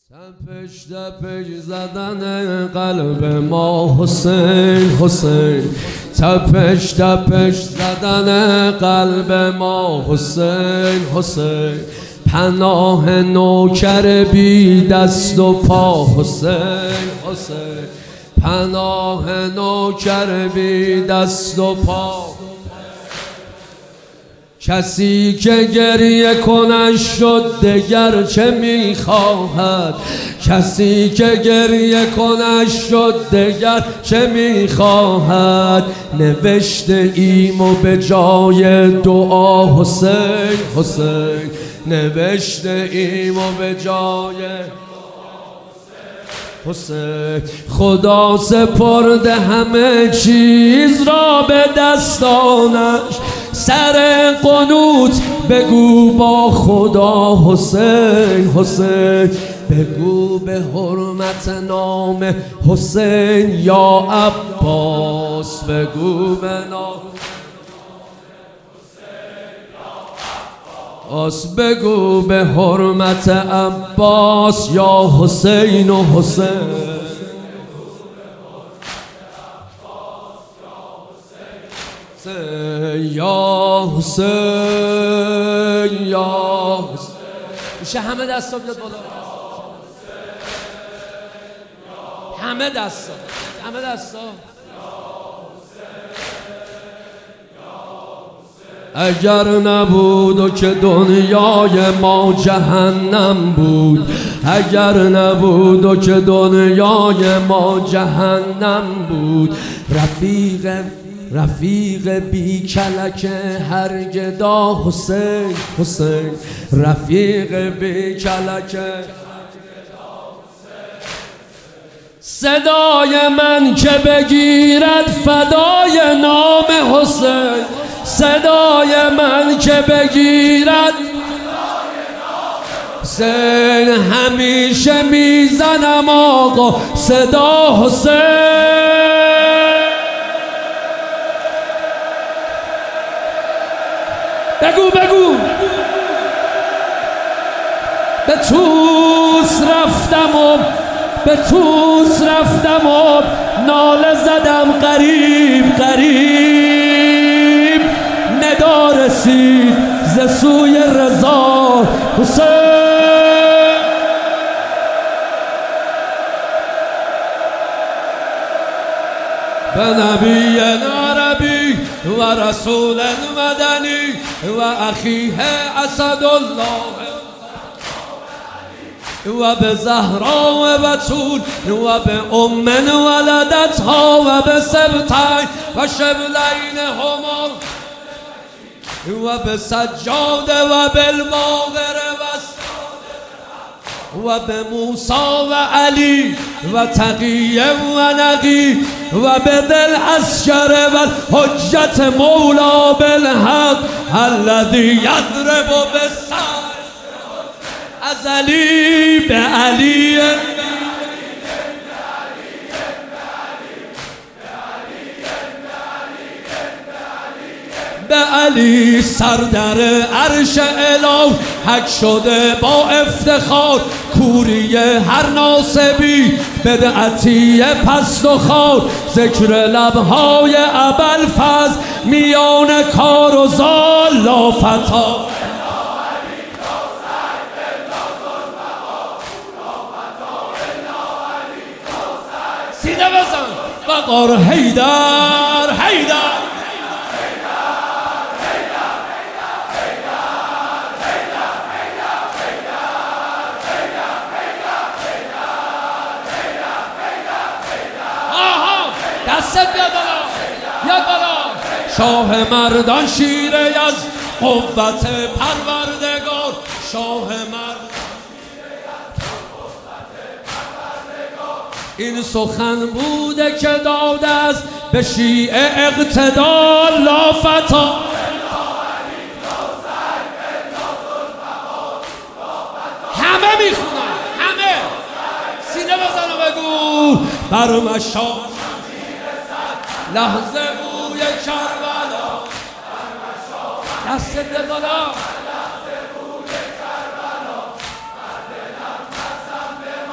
تپش تپش زدن قلب ما حسین حسین، تپش تپش زدن قلب ما حسین حسین، پناه نوکر بی دست و پا حسین حسین، پناه نوکر بی دست و پا. کسی که گریه کنش شد دگر چه میخواهد، کسی که گریه کنش شد دگر چه میخواهد. نوشته ایم و به جای دعا حسین حسین، نوشته ایم و به جای حسین. خدا سپرده همه چیز را به دستانش، سر قنوت بگو با خدا حسین حسین، بگو به حرمت نام حسین یا عباس، بگو به نام بگو به حرمت عباس یا حسین و حسین. یا حسین یا حسین. میشه همه دستا بیاد بالا، همه دستا، همه دستا. اگر نبود و که دنیای ما جهنم بود، اگر نبود و که دنیای ما جهنم بود. رفیق بی کلک هر گدا حسین حسین، رفیق بی کلک. صدای من که بگیرد فدای نام حسین، صدای من که بگیرد حسین. همیشه میزنم آقا صدا حسین. بگو بگو به توس رفتم و به توس رفتم و ناله زدم قریب قریب، ندا رسید ز سوی رضا حسین. به نبی عربی و رسول مدنی و اخیه اسدالله و به زهرا و بتول و به ام ولدتها و به سبتین و شبلین هما و به سجاد و بالباقر و به موسی و علی و تقی و نقی و به دل اسکر و حجت مولا بالحق الذی یضرب بالسر از علی به علی به علی. سر در عرش الهی حک شده با افتخار، کوری هر ناصبی بدعتی پست و خار. ذکر لبهای ابوالفضل میان کار و زال لافتا. سینه بزن وقار حیدر حیدر. دست بیاد بالا، بیاد بالا. شاه مردان شیر از قوت پروردگار، شاه مرد این سخن بوده که داده است به شیعه اقتدار لافتا. همه میخونن، همه سینه بزن و بگو بر مشام لحظه بوی کربلا. دست به بالا.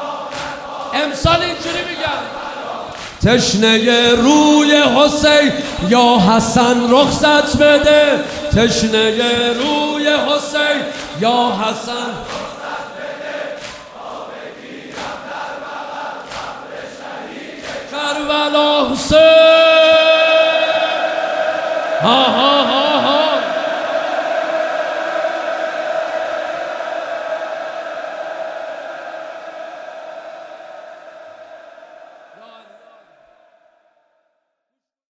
امسال اینجوری میگم تشنه روی حسین یا حسن رخصت بده تشنه روی حسین یا حسن کربلا حسین